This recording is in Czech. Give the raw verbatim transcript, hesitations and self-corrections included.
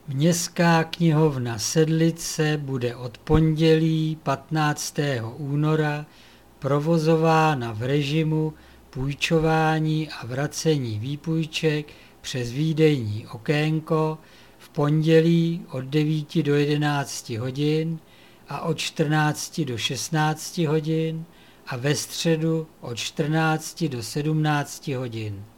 Městská knihovna Sedlice bude od pondělí patnáctého února provozována v režimu půjčování a vracení výpůjček přes výdejní okénko v pondělí od devíti do jedenácti hodin a od čtrnácti do šestnácti hodin a ve středu od čtrnácti do sedmnácti hodin.